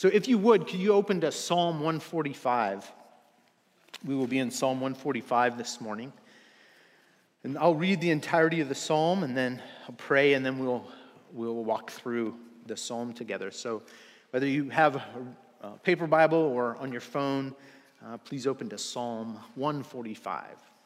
So if you would, could you open to Psalm 145? We will be in Psalm 145 this morning. And I'll read the entirety of the psalm, and then I'll pray, and then we'll walk through the psalm together. So whether you have a paper Bible or on your phone, please open to Psalm 145.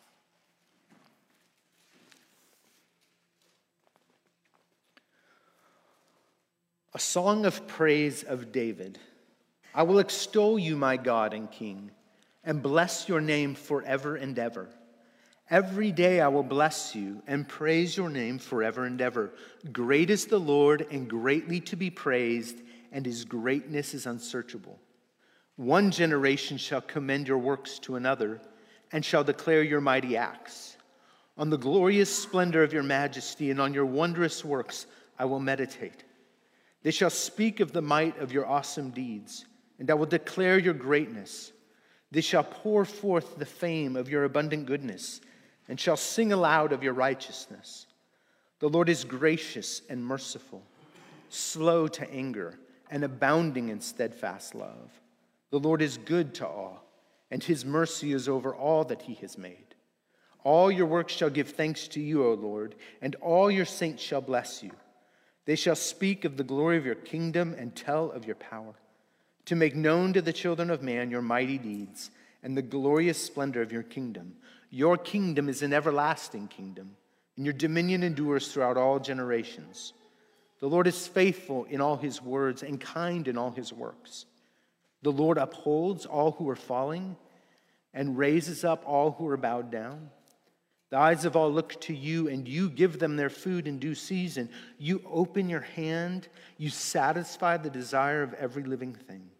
A song of praise of David. I will extol you, my God and King, and bless your name forever and ever. Every day I will bless you and praise your name forever and ever. Great is the Lord and greatly to be praised, and his greatness is unsearchable. One generation shall commend your works to another and shall declare your mighty acts. On the glorious splendor of your majesty and on your wondrous works I will meditate. They shall speak of the might of your awesome deeds, and I will declare your greatness. They shall pour forth the fame of your abundant goodness, and shall sing aloud of your righteousness. The Lord is gracious and merciful, slow to anger, and abounding in steadfast love. The Lord is good to all, and his mercy is over all that he has made. All your works shall give thanks to you, O Lord, and all your saints shall bless you. They shall speak of the glory of your kingdom and tell of your power, to make known to the children of man your mighty deeds and the glorious splendor of your kingdom. Your kingdom is an everlasting kingdom, and your dominion endures throughout all generations. The Lord is faithful in all his words and kind in all his works. The Lord upholds all who are falling and raises up all who are bowed down. The eyes of all look to you, and you give them their food in due season. You open your hand, you satisfy the desire of every living thing.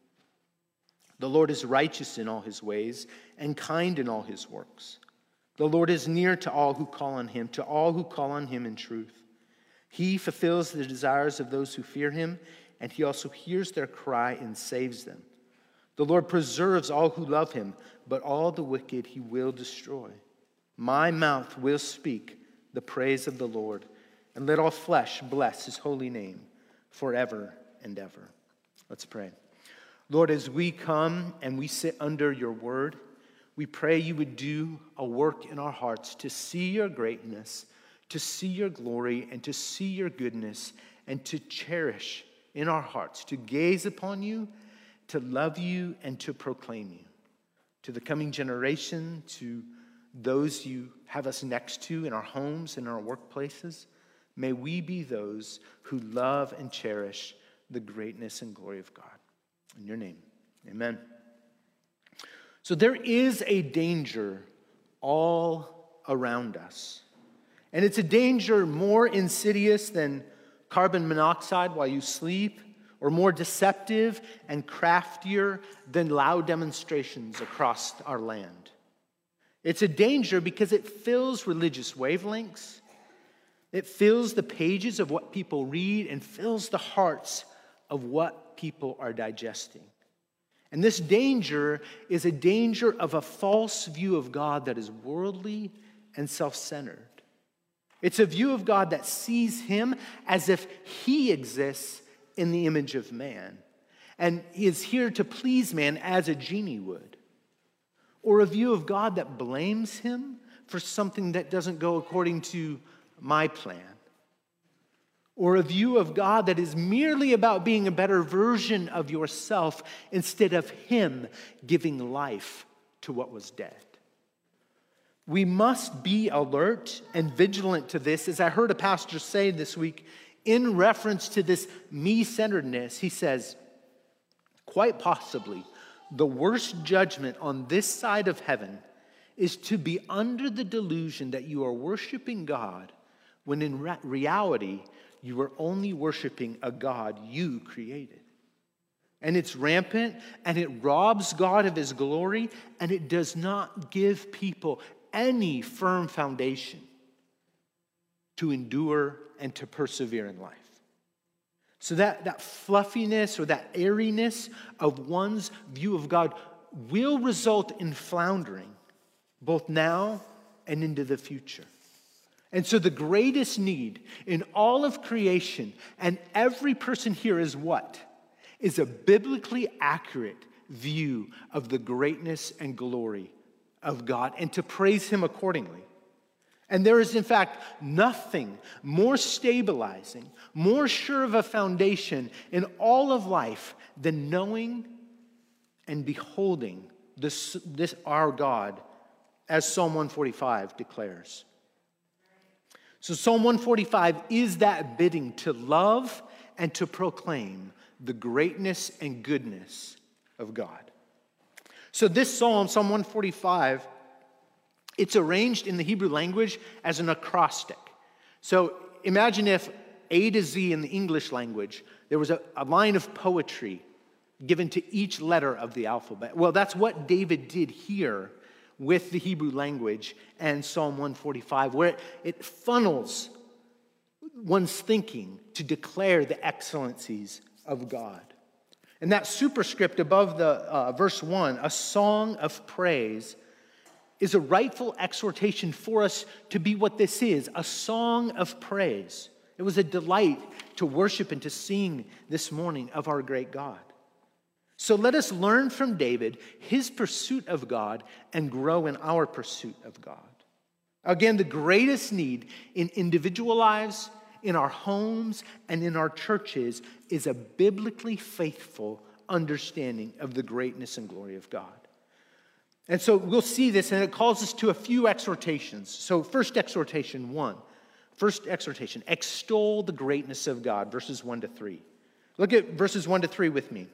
The Lord is righteous in all his ways and kind in all his works. The Lord is near to all who call on him in truth. He fulfills the desires of those who fear him, and he also hears their cry and saves them. The Lord preserves all who love him, but all the wicked he will destroy. My mouth will speak the praise of the Lord, and let all flesh bless his holy name forever and ever. Let's pray. Lord, as we come and we sit under your word, we pray you would do a work in our hearts to see your greatness, to see your glory, and to see your goodness, and to cherish in our hearts, to gaze upon you, to love you, and to proclaim you. To the coming generation, to those you have us next to in our homes and our workplaces, may we be those who love and cherish the greatness and glory of God. In your name, amen. So there is a danger all around us. And it's a danger more insidious than carbon monoxide while you sleep, or more deceptive and craftier than loud demonstrations across our land. It's a danger because it fills religious wavelengths. It fills the pages of what people read and fills the hearts of what people are digesting. And this danger is a danger of a false view of God that is worldly and self-centered. It's a view of God that sees him as if he exists in the image of man and is here to please man as a genie would. Or a view of God that blames him for something that doesn't go according to my plan. Or a view of God that is merely about being a better version of yourself instead of him giving life to what was dead. We must be alert and vigilant to this. As I heard a pastor say this week, in reference to this me-centeredness, he says, quite possibly, the worst judgment on this side of heaven is to be under the delusion that you are worshiping God when in reality you are only worshiping a God you created. And it's rampant, and it robs God of his glory, and it does not give people any firm foundation to endure and to persevere in life. So that fluffiness or that airiness of one's view of God will result in floundering, both now and into the future. And so the greatest need in all of creation and every person here is what? is a biblically accurate view of the greatness and glory of God and to praise him accordingly. And there is, in fact, nothing more stabilizing, more sure of a foundation in all of life than knowing and beholding this our God, as Psalm 145 declares. So Psalm 145 is that bidding to love and to proclaim the greatness and goodness of God. So this psalm, Psalm 145, it's arranged in the Hebrew language as an acrostic. So imagine if A to Z in the English language, there was a line of poetry given to each letter of the alphabet. Well, that's what David did here with the Hebrew language and Psalm 145, where it funnels one's thinking to declare the excellencies of God. And that superscript above the verse 1, a song of praise, is a rightful exhortation for us to be what this is, a song of praise. It was a delight to worship and to sing this morning of our great God. So let us learn from David his pursuit of God and grow in our pursuit of God. Again, the greatest need in individual lives, in our homes, and in our churches is a biblically faithful understanding of the greatness and glory of God. And so we'll see this, and it calls us to a few exhortations. So first exhortation, extol the greatness of God, verses 1 to 3. Look at verses 1 to 3 with me.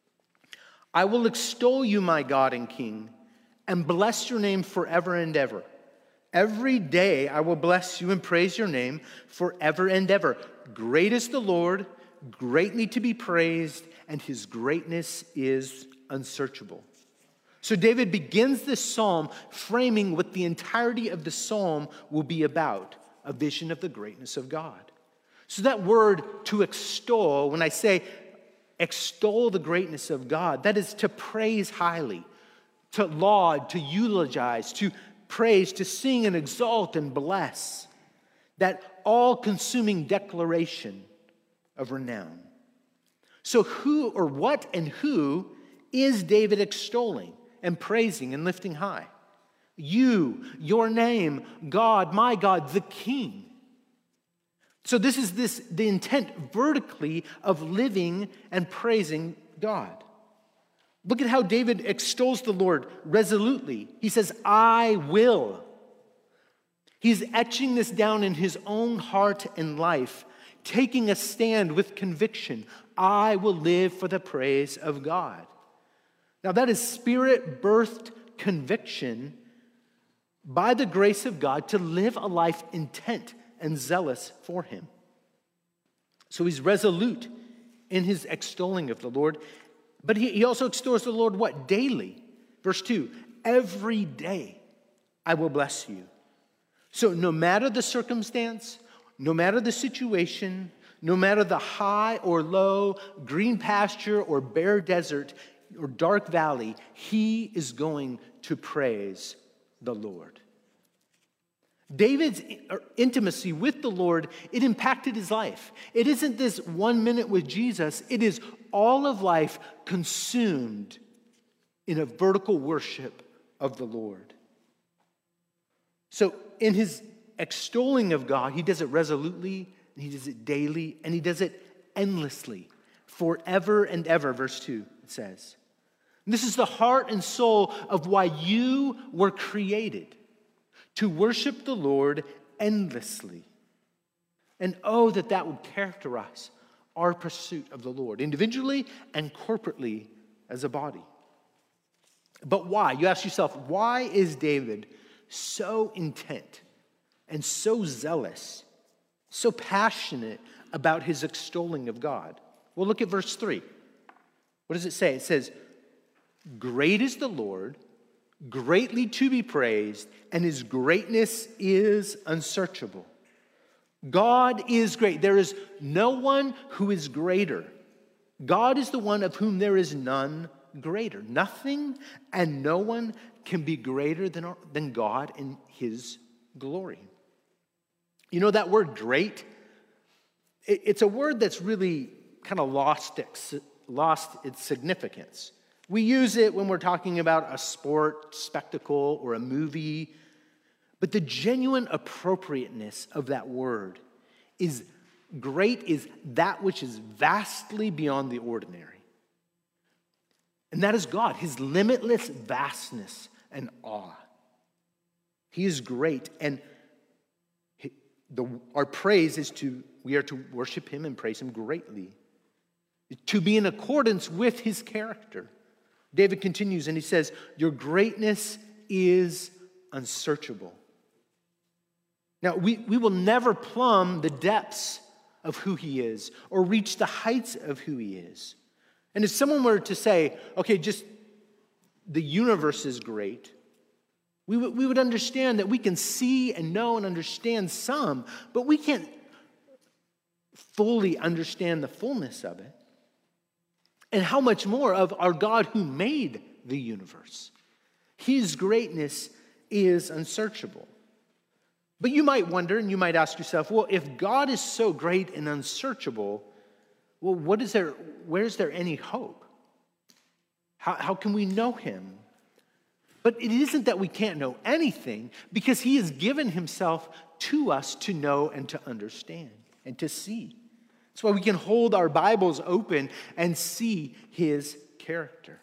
I will extol you, my God and King, and bless your name forever and ever. Every day I will bless you and praise your name forever and ever. Great is the Lord, greatly to be praised, and his greatness is unsearchable. So David begins this psalm framing what the entirety of the psalm will be about, a vision of the greatness of God. So that word to extol, when I say extol the greatness of God, that is to praise highly, to laud, to eulogize, to praise, to sing and exalt and bless. That all-consuming declaration of renown. So who or what and who is David extolling and praising and lifting high? You, your name, God, my God, the King. So this is the intent vertically of living and praising God. Look at how David extols the Lord resolutely. He says, I will. He's etching this down in his own heart and life, taking a stand with conviction. I will live for the praise of God. Now that is spirit-birthed conviction by the grace of God to live a life intent and zealous for him. So he's resolute in his extolling of the Lord, but he also extols the Lord what? Daily. Verse 2, every day I will bless you. So no matter the circumstance, no matter the situation, no matter the high or low, green pasture or bare desert or dark valley, he is going to praise the Lord. David's intimacy with the Lord, it impacted his life. It isn't this 1 minute with Jesus. It is all of life consumed in a vertical worship of the Lord. So in his extolling of God, he does it resolutely, and he does it daily, and he does it endlessly, forever and ever, verse 2, it says. And this is the heart and soul of why you were created, to worship the Lord endlessly. And oh, that would characterize our pursuit of the Lord, individually and corporately as a body. But why? You ask yourself, why is David so intent and so zealous, so passionate about his extolling of God? Well, look at verse 3. What does it say? It says, great is the Lord, greatly to be praised, and his greatness is unsearchable. God is great. There is no one who is greater. God is the one of whom there is none greater. Nothing and no one can be greater than God in his glory. You know that word great? It's a word that's really kind of lost lost its significance. We use it when we're talking about a sport, spectacle, or a movie, but the genuine appropriateness of that word is great, is that which is vastly beyond the ordinary. And that is God, his limitless vastness and awe. He is great, and our praise is we are to worship him and praise him greatly, to be in accordance with his character. David continues and he says, your greatness is unsearchable. Now, we will never plumb the depths of who he is or reach the heights of who he is. And if someone were to say, okay, just the universe is great, we would understand that we can see and know and understand some, but we can't fully understand the fullness of it. And how much more of our God who made the universe. His greatness is unsearchable. But you might wonder, and you might ask yourself, well, if God is so great and unsearchable, well, where is there any hope? How can we know him? But it isn't that we can't know anything, because he has given himself to us to know and to understand and to see. That's why we can hold our Bibles open and see his character.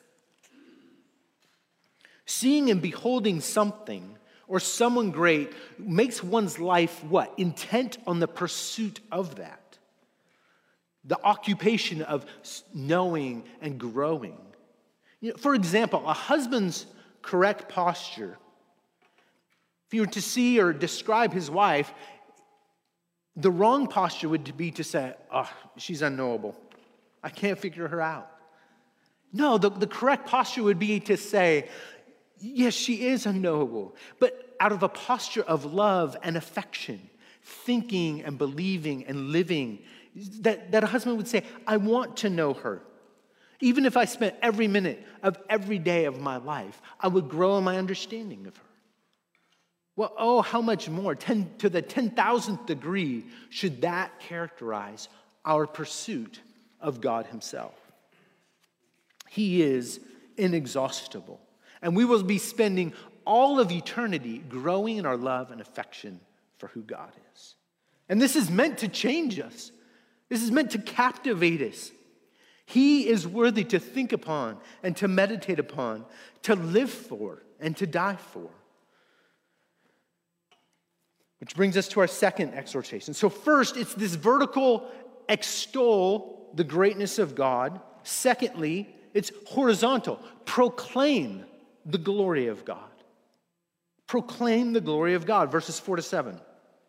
Seeing and beholding something or someone great makes one's life what? Intent on the pursuit of that. The occupation of knowing and growing. For example, a husband's correct posture, if you were to see or describe his wife, the wrong posture would be to say, oh, she's unknowable. I can't figure her out. No, the correct posture would be to say, yes, she is unknowable, but out of a posture of love and affection, thinking and believing and living, that a husband would say, I want to know her. Even if I spent every minute of every day of my life, I would grow in my understanding of her. Well, oh, how much more, to the 10,000th degree, should that characterize our pursuit of God himself? He is inexhaustible, and we will be spending all of eternity growing in our love and affection for who God is. And this is meant to change us. This is meant to captivate us. He is worthy to think upon and to meditate upon, to live for and to die for. Which brings us to our second exhortation. So first, it's this vertical extol the greatness of God. Secondly, it's horizontal. Proclaim the glory of God. Proclaim the glory of God. Verses 4-7.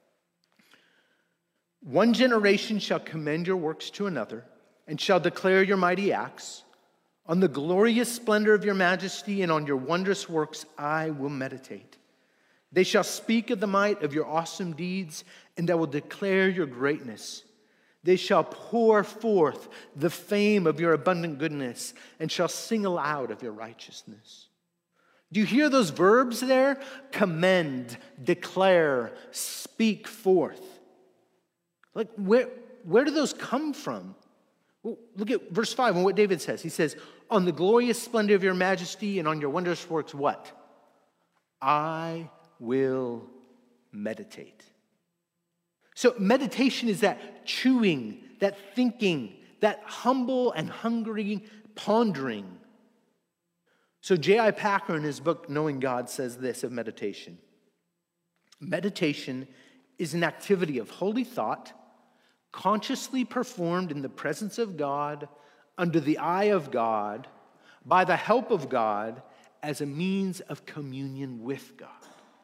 One generation shall commend your works to another, and shall declare your mighty acts. On the glorious splendor of your majesty and on your wondrous works I will meditate. They shall speak of the might of your awesome deeds, and I will declare your greatness. They shall pour forth the fame of your abundant goodness, and shall sing aloud of your righteousness. Do you hear those verbs there? Commend, declare, speak forth. Like, where do those come from? Well, look at verse 5 and what David says. He says, on the glorious splendor of your majesty and on your wondrous works, what? I will meditate. So meditation is that chewing, that thinking, that humble and hungry pondering. So J.I. Packer in his book, Knowing God, says this of meditation. Meditation is an activity of holy thought, consciously performed in the presence of God, under the eye of God, by the help of God, as a means of communion with God.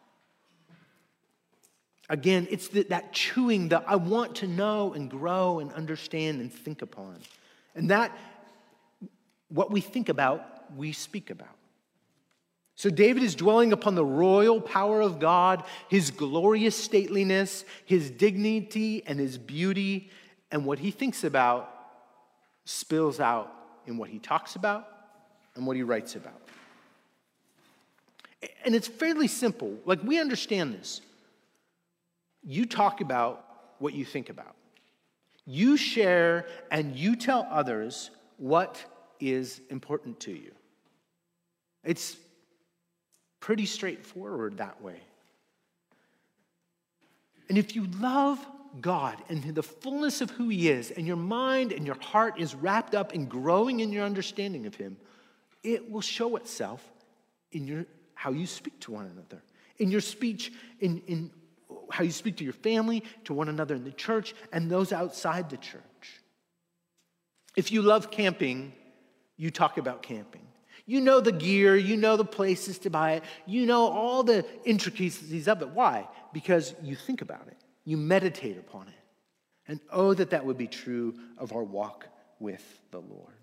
Again, it's that chewing that I want to know and grow and understand and think upon. And that, what we think about, we speak about. So David is dwelling upon the royal power of God, his glorious stateliness, his dignity and his beauty, and what he thinks about spills out in what he talks about and what he writes about. And it's fairly simple. Like, we understand this. You talk about what you think about. You share and you tell others what is important to you. It's pretty straightforward that way. And if you love God and the fullness of who he is, and your mind and your heart is wrapped up in growing in your understanding of him, it will show itself in how you speak to one another, in your speech, in how you speak to your family, to one another in the church, and those outside the church. If you love camping, you talk about camping. You know the gear, you know the places to buy it, you know all the intricacies of it. Why? Because you think about it, you meditate upon it. And oh, that would be true of our walk with the Lord.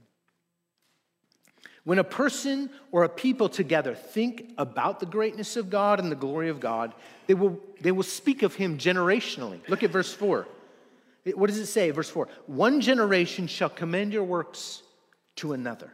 When a person or a people together think about the greatness of God and the glory of God, they will speak of him generationally. Look at verse 4. What does it say? Verse 4. One generation shall commend your works to another.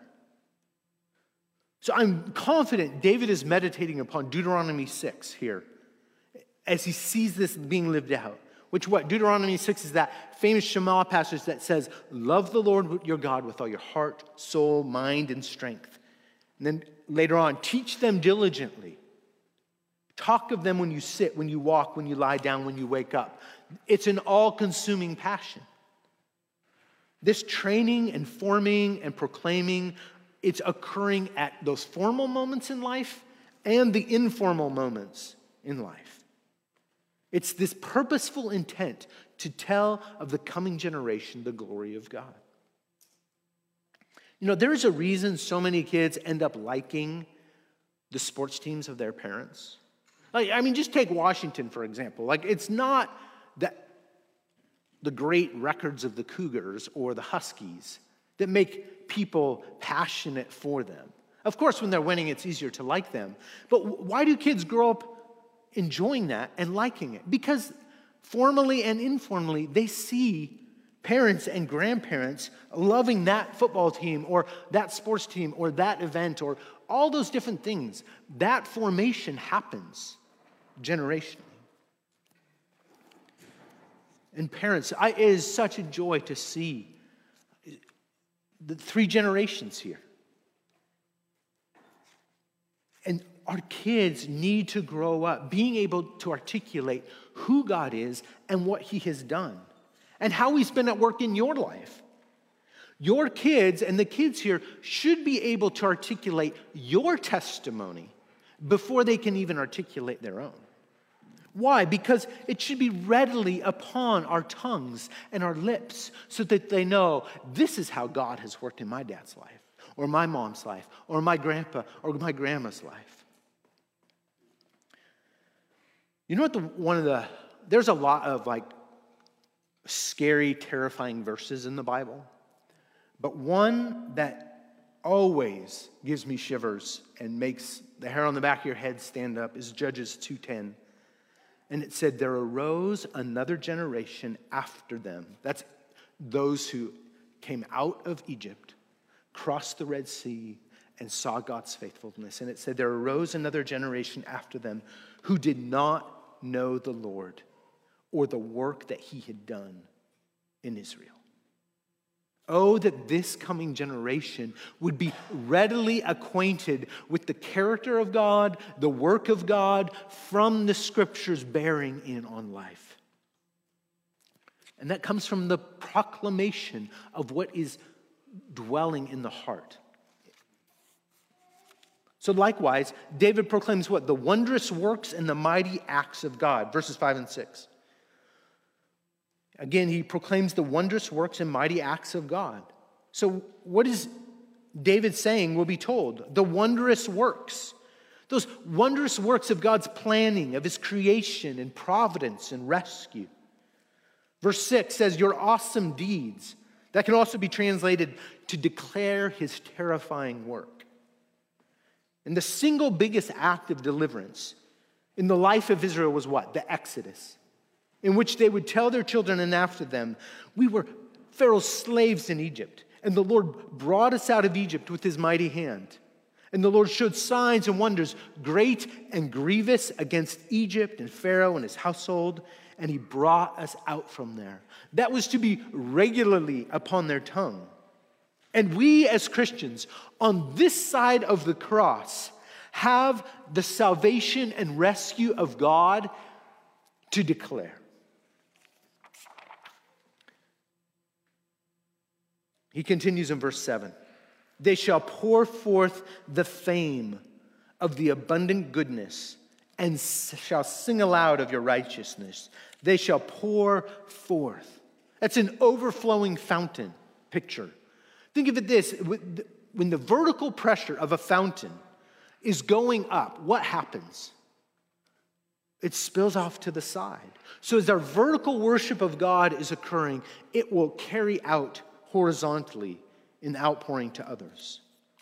So I'm confident David is meditating upon Deuteronomy 6 here as he sees this being lived out. Deuteronomy 6 is that famous Shema passage that says, love the Lord your God with all your heart, soul, mind, and strength. And then later on, teach them diligently. Talk of them when you sit, when you walk, when you lie down, when you wake up. It's an all-consuming passion. This training and forming and proclaiming, it's occurring at those formal moments in life and the informal moments in life. It's this purposeful intent to tell of the coming generation the glory of God. You know, there's a reason so many kids end up liking the sports teams of their parents. Just take Washington, for example. It's not that the great records of the Cougars or the Huskies that make people passionate for them. Of course, when they're winning, it's easier to like them. But why do kids grow up enjoying that and liking it? Because formally and informally, they see parents and grandparents loving that football team or that sports team or that event or all those different things. That formation happens generationally. And parents, it is such a joy to see the 3 generations here. And our kids need to grow up being able to articulate who God is and what he has done and how he's been at work in your life. Your kids and the kids here should be able to articulate your testimony before they can even articulate their own. Why? Because it should be readily upon our tongues and our lips so that they know this is how God has worked in my dad's life or my mom's life or my grandpa or my grandma's life. You know what there's a lot of scary, terrifying verses in the Bible, but one that always gives me shivers and makes the hair on the back of your head stand up is Judges 2:10. And it said, there arose another generation after them. That's those who came out of Egypt, crossed the Red Sea, and saw God's faithfulness. And it said, there arose another generation after them who did not know the Lord or the work that he had done in Israel. Oh, that this coming generation would be readily acquainted with the character of God, the work of God from the scriptures bearing in on life. And that comes from the proclamation of what is dwelling in the heart. So likewise, David proclaims what? The wondrous works and the mighty acts of God. Verses 5 and 6. Again, he proclaims the wondrous works and mighty acts of God. So what is David saying? We'll be told. The wondrous works. Those wondrous works of God's planning, of his creation and providence and rescue. Verse 6 says, your awesome deeds. That can also be translated to declare his terrifying work. And the single biggest act of deliverance in the life of Israel was what? The Exodus, in which they would tell their children and after them, we were Pharaoh's slaves in Egypt, and the Lord brought us out of Egypt with his mighty hand. And the Lord showed signs and wonders, great and grievous, against Egypt and Pharaoh and his household, and he brought us out from there. That was to be regularly upon their tongue. And we as Christians on this side of the cross have the salvation and rescue of God to declare. He continues in verse 7. They shall pour forth the fame of the abundant goodness and shall sing aloud of your righteousness. They shall pour forth. That's an overflowing fountain picture. Think of it this, when the vertical pressure of a fountain is going up, what happens? It spills off to the side. So as our vertical worship of God is occurring, it will carry out horizontally in outpouring to others.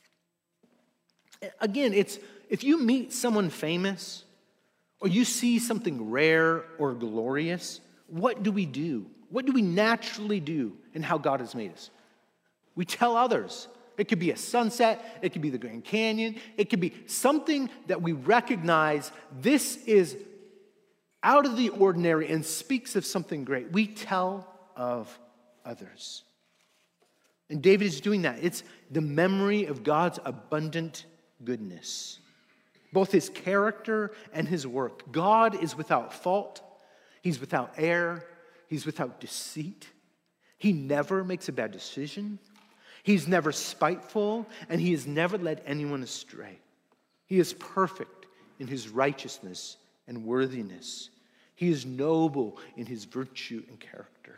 Again, if you meet someone famous or you see something rare or glorious, what do we do? What do we naturally do in how God has made us? We tell others. It could be a sunset. It could be the Grand Canyon. It could be something that we recognize this is out of the ordinary and speaks of something great. We tell of others. And David is doing that. It's the memory of God's abundant goodness, both his character and his work. God is without fault. He's without error. He's without deceit. He never makes a bad decision. He's never spiteful, and he has never led anyone astray. He is perfect in his righteousness and worthiness. He is noble in his virtue and character.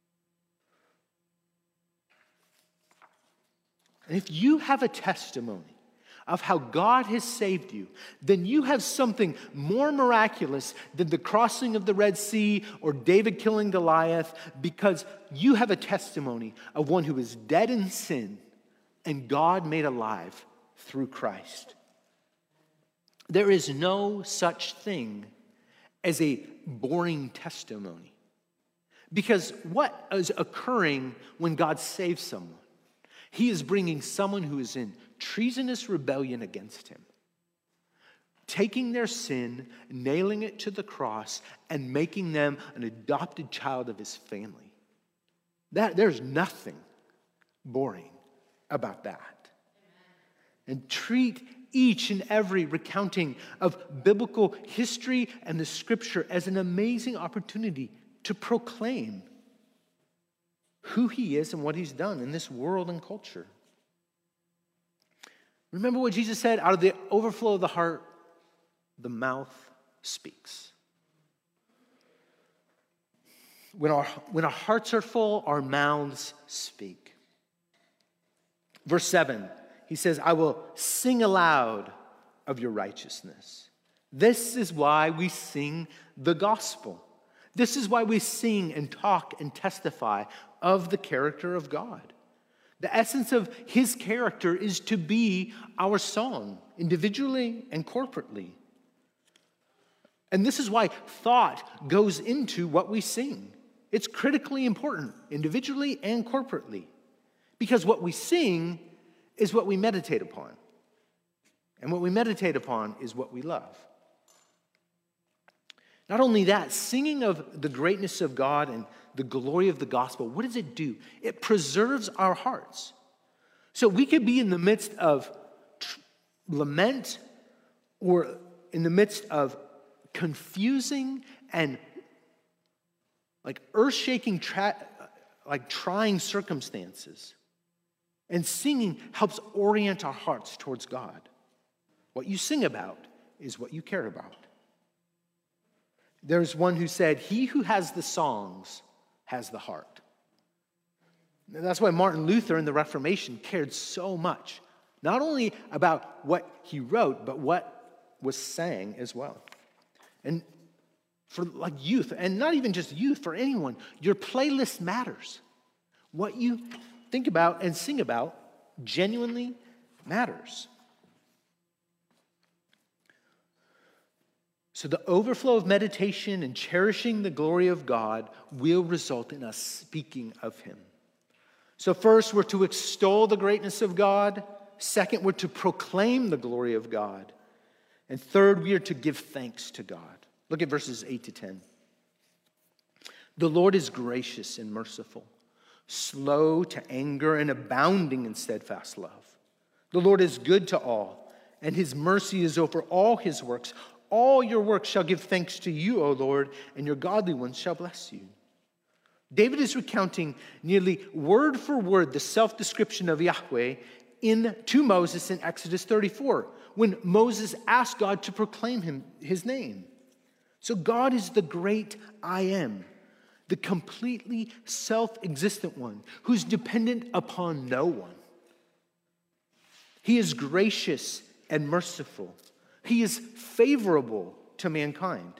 And if you have a testimony of how God has saved you, then you have something more miraculous than the crossing of the Red Sea or David killing Goliath, because you have a testimony of one who is dead in sin and God made alive through Christ. There is no such thing as a boring testimony, because what is occurring when God saves someone? He is bringing someone who is in treasonous rebellion against him, taking their sin, nailing it to the cross, and making them an adopted child of his family. There's nothing boring about that. And treat each and every recounting of biblical history and the scripture as an amazing opportunity to proclaim who he is and what he's done in this world and culture. Remember what Jesus said, out of the overflow of the heart, the mouth speaks. When our hearts are full, our mouths speak. Verse 7, he says, I will sing aloud of your righteousness. This is why we sing the gospel. This is why we sing and talk and testify of the character of God. The essence of his character is to be our song, individually and corporately. And this is why thought goes into what we sing. It's critically important, individually and corporately, because what we sing is what we meditate upon. And what we meditate upon is what we love. Not only that, singing of the greatness of God and the glory of the gospel, what does it do? It preserves our hearts. So we could be in the midst of lament or in the midst of confusing and like earth-shaking, trying circumstances. And singing helps orient our hearts towards God. What you sing about is what you care about. There's one who said, he who has the songs has the heart. And that's why Martin Luther in the Reformation cared so much, not only about what he wrote, but what was sang as well. And for like youth, and not even just youth, for anyone, your playlist matters. What you think about and sing about genuinely matters. So the overflow of meditation and cherishing the glory of God will result in us speaking of him. So first, we're to extol the greatness of God. Second, we're to proclaim the glory of God. And third, we are to give thanks to God. Look at verses 8 to 10. The Lord is gracious and merciful, slow to anger and abounding in steadfast love. The Lord is good to all, and his mercy is over all his works. All your works shall give thanks to you, O Lord, and your godly ones shall bless you. David is recounting nearly word for word the self-description of Yahweh to Moses in Exodus 34, when Moses asked God to proclaim his name. So God is the great I am, the completely self-existent one who's dependent upon no one. He is gracious and merciful. He is favorable to mankind.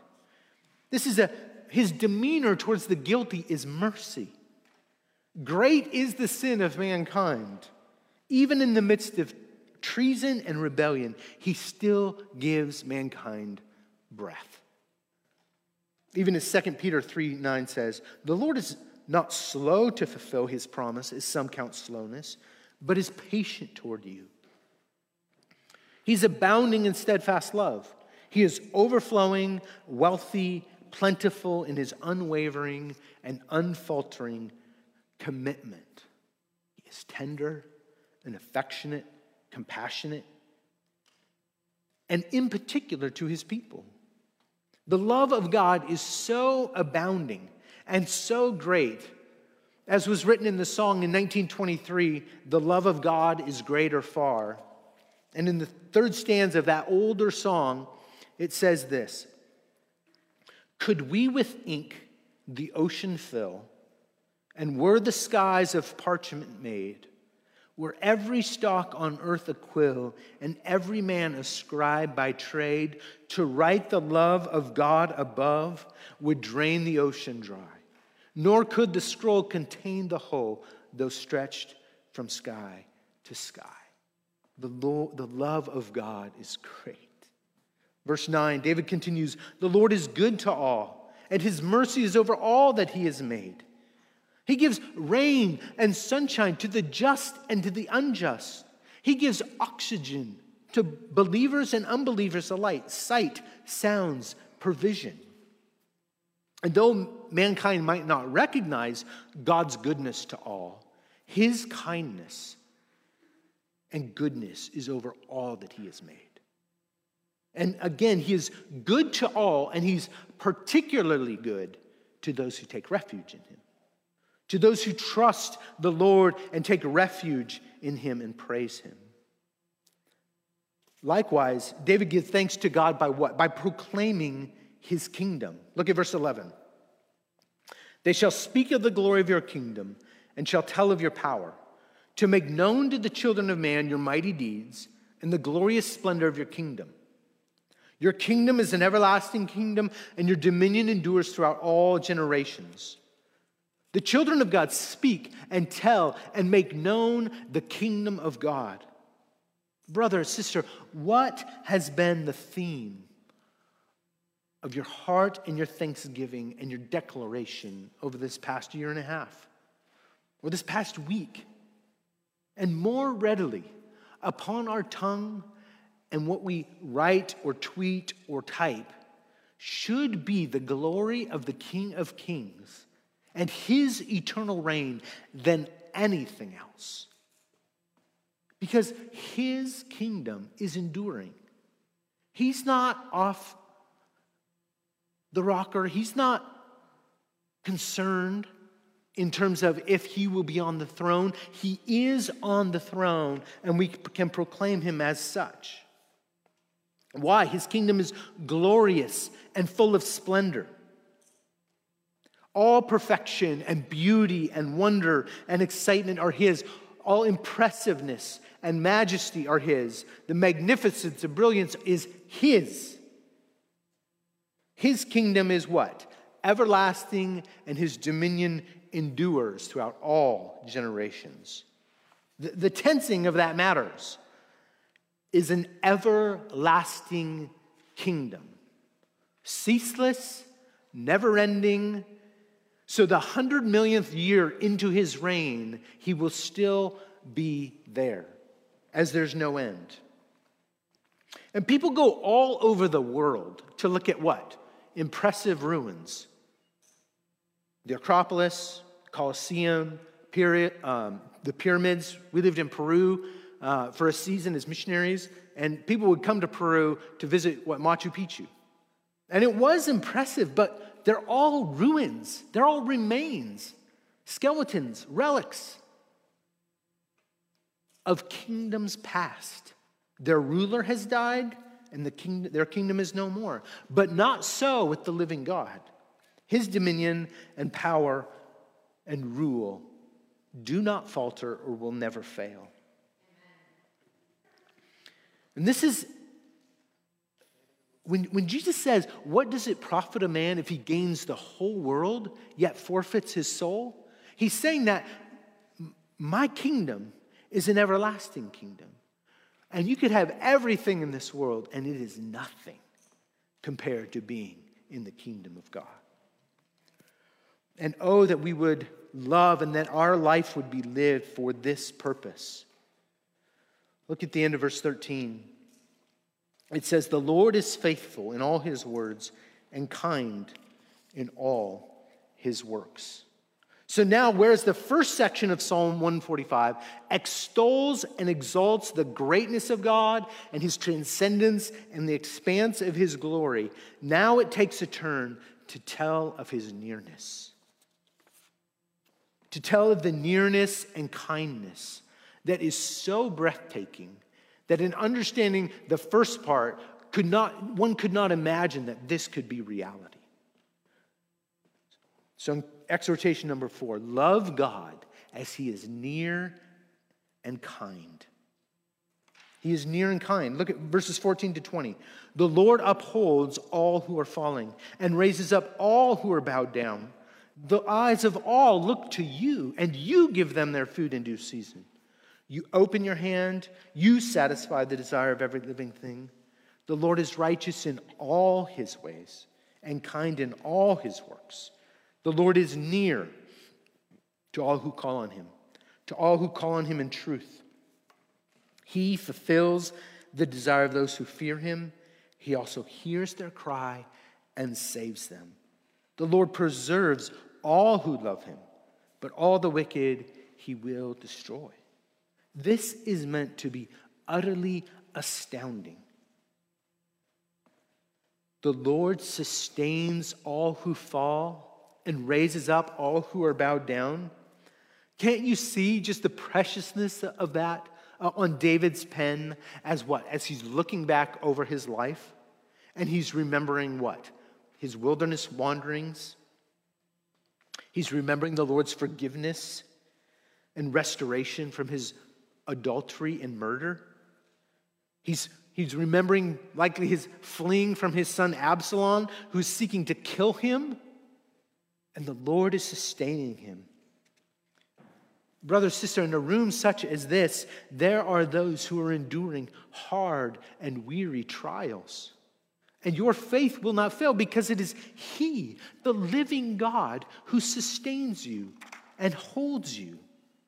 His demeanor towards the guilty is mercy. Great is the sin of mankind. Even in the midst of treason and rebellion, he still gives mankind breath. Even as 2 Peter 3:9 says, the Lord is not slow to fulfill his promise, as some count slowness, but is patient toward you. He's abounding in steadfast love. He is overflowing, wealthy, plentiful in his unwavering and unfaltering commitment. He is tender and affectionate, compassionate, and in particular to his people. The love of God is so abounding and so great, as was written in the song in 1923, "The love of God is greater far." And in the third stanza of that older song, it says this: "Could we with ink the ocean fill, and were the skies of parchment made, were every stalk on earth a quill, and every man a scribe by trade, to write the love of God above would drain the ocean dry, nor could the scroll contain the whole, though stretched from sky to sky." The love of God is great. Verse 9, David continues, "The Lord is good to all, and his mercy is over all that he has made. He gives rain and sunshine to the just and to the unjust. He gives oxygen to believers and unbelievers alike, sight, sounds, provision." And though mankind might not recognize God's goodness to all, his kindness and goodness is over all that he has made. And again, he is good to all, and he's particularly good to those who take refuge in him, to those who trust the Lord and take refuge in him and praise him. Likewise, David gives thanks to God by what? By proclaiming his kingdom. Look at verse 11. "They shall speak of the glory of your kingdom and shall tell of your power, to make known to the children of man your mighty deeds and the glorious splendor of your kingdom. Your kingdom is an everlasting kingdom, and your dominion endures throughout all generations." The children of God speak and tell and make known the kingdom of God. Brother, sister, what has been the theme of your heart and your thanksgiving and your declaration over this past year and a half, or this past week? And more readily upon our tongue and what we write or tweet or type should be the glory of the King of Kings and his eternal reign than anything else. Because his kingdom is enduring. He's not off the rocker. He's not concerned in terms of if he will be on the throne. He is on the throne, and we can proclaim him as such. Why? His kingdom is glorious and full of splendor. All perfection and beauty and wonder and excitement are his. All impressiveness and majesty are his. The magnificence and brilliance is his. His kingdom is what? Everlasting, and his dominion endures throughout all generations. The tensing of that matters. Is an everlasting kingdom. Ceaseless, never-ending. So the 100 millionth year into his reign, he will still be there, as there's no end. And people go all over the world to look at what? Impressive ruins. The Acropolis, Colosseum, the pyramids. We lived in Peru for a season as missionaries, and people would come to Peru to visit Machu Picchu. And it was impressive, but they're all ruins. They're all remains, skeletons, relics of kingdoms past. Their ruler has died, and their kingdom is no more. But not so with the living God. His dominion and power and rule do not falter or will never fail. And this is, when Jesus says, what does it profit a man if he gains the whole world, yet forfeits his soul? He's saying that my kingdom is an everlasting kingdom. And you could have everything in this world, and it is nothing compared to being in the kingdom of God. And oh, that we would love and that our life would be lived for this purpose. Look at the end of verse 13. It says, the Lord is faithful in all his words and kind in all his works. So now, whereas the first section of Psalm 145 extols and exalts the greatness of God and his transcendence and the expanse of his glory, now it takes a turn to tell of his nearness. To tell of the nearness and kindness that is so breathtaking that in understanding the first part, one could not imagine that this could be reality. So exhortation number 4, love God as he is near and kind. He is near and kind. Look at verses 14 to 20. The Lord upholds all who are falling and raises up all who are bowed down. The eyes of all look to you, and you give them their food in due season. You open your hand, you satisfy the desire of every living thing. The Lord is righteous in all his ways and kind in all his works. The Lord is near to all who call on him in truth. He fulfills the desire of those who fear him. He also hears their cry and saves them. The Lord preserves all who love him, but all the wicked he will destroy. This is meant to be utterly astounding. The Lord sustains all who fall and raises up all who are bowed down. Can't you see just the preciousness of that on David's pen as what? As he's looking back over his life and he's remembering what? His wilderness wanderings. He's remembering the Lord's forgiveness and restoration from his adultery and murder. He's remembering likely his fleeing from his son Absalom, who's seeking to kill him, and the Lord is sustaining him. Brother, sister, in a room such as this, there are those who are enduring hard and weary trials. And your faith will not fail because it is he, the living God, who sustains you and holds you.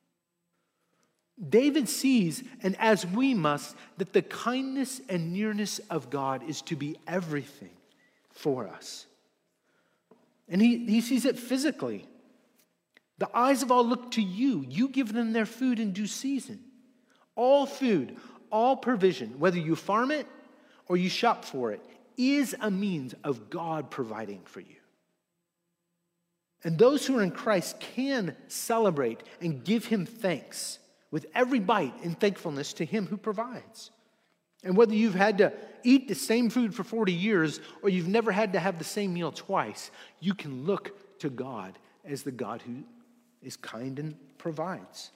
David sees, and as we must, that the kindness and nearness of God is to be everything for us. And he sees it physically. The eyes of all look to you. You give them their food in due season. All food, all provision, whether you farm it or you shop for it, is a means of God providing for you. And those who are in Christ can celebrate and give him thanks with every bite in thankfulness to him who provides. And whether you've had to eat the same food for 40 years or you've never had to have the same meal twice, you can look to God as the God who is kind and provides.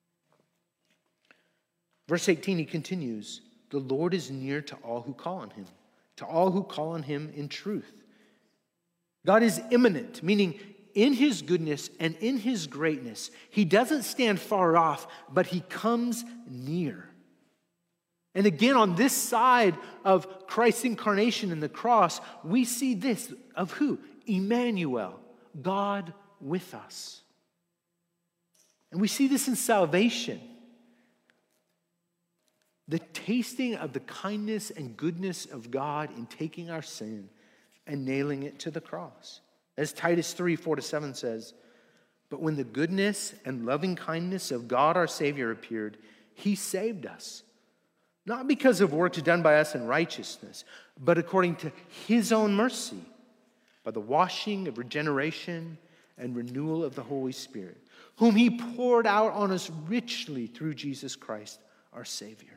Verse 18, he continues, the Lord is near to all who call on him, to all who call on him in truth. God is immanent, meaning in his goodness and in his greatness, he doesn't stand far off, but he comes near. And again, on this side of Christ's incarnation in the cross, we see this of who? Emmanuel, God with us. And we see this in salvation. The tasting of the kindness and goodness of God in taking our sin and nailing it to the cross. As Titus 3:4-7 says, But when the goodness and loving kindness of God our Savior appeared, he saved us, not because of works done by us in righteousness, but according to his own mercy, by the washing of regeneration and renewal of the Holy Spirit, whom he poured out on us richly through Jesus Christ our Savior.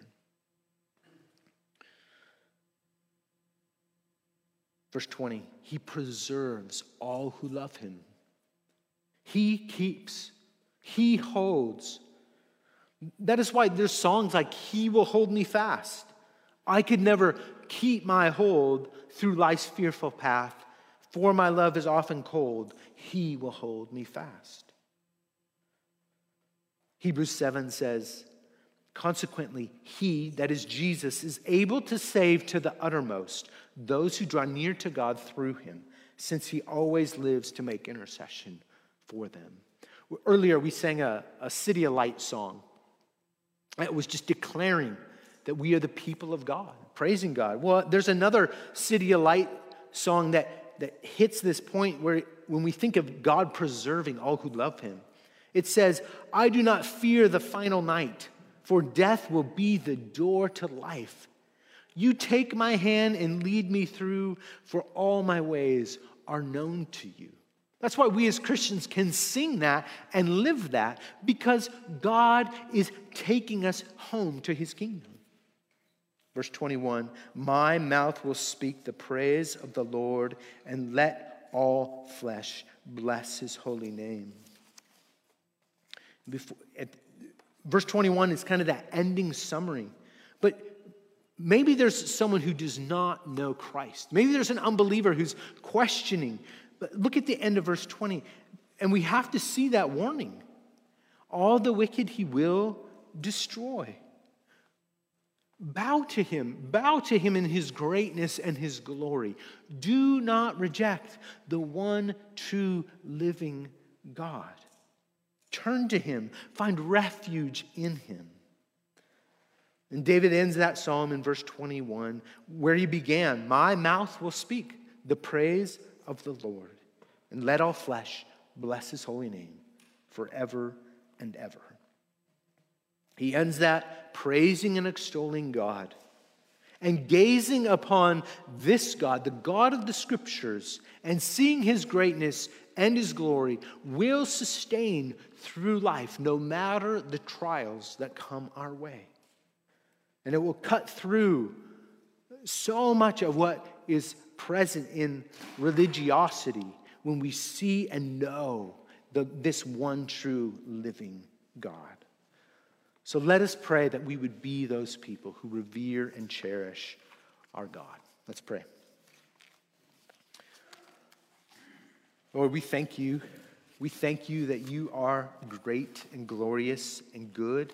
Verse 20, he preserves all who love him. He keeps, he holds. That is why there's songs like, he will hold me fast. I could never keep my hold through life's fearful path, for my love is often cold. He will hold me fast. Hebrews 7 says, consequently, he, that is Jesus, is able to save to the uttermost those who draw near to God through him, since he always lives to make intercession for them. Earlier, we sang a City of Light song. It was just declaring that we are the people of God, praising God. Well, there's another City of Light song that hits this point where when we think of God preserving all who love him, it says, I do not fear the final night, for death will be the door to life. You take my hand and lead me through, for all my ways are known to you. That's why we as Christians can sing that and live that, because God is taking us home to his kingdom. Verse 21, my mouth will speak the praise of the Lord, and let all flesh bless his holy name. Verse 21 is kind of that ending summary. But maybe there's someone who does not know Christ. Maybe there's an unbeliever who's questioning. But look at the end of verse 20, and we have to see that warning. All the wicked he will destroy. Bow to him in his greatness and his glory. Do not reject the one true living God. Turn to him, find refuge in him. And David ends that psalm in verse 21, where he began, my mouth will speak the praise of the Lord, and let all flesh bless his holy name forever and ever. He ends that praising and extolling God and gazing upon this God, the God of the Scriptures, and seeing his greatness and his glory will sustain through life no matter the trials that come our way. And it will cut through so much of what is present in religiosity when we see and know this one true living God. So let us pray that we would be those people who revere and cherish our God. Let's pray. Lord, we thank you. We thank you that you are great and glorious and good.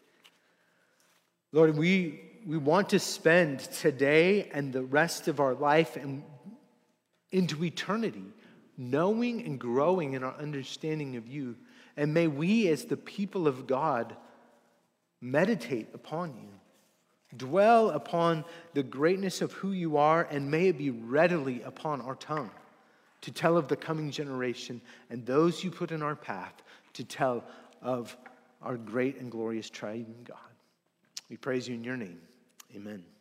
Lord, we want to spend today and the rest of our life and into eternity knowing and growing in our understanding of you. And may we as the people of God meditate upon you. Dwell upon the greatness of who you are, and may it be readily upon our tongue to tell of the coming generation and those you put in our path to tell of our great and glorious triune God. We praise you in your name. Amen.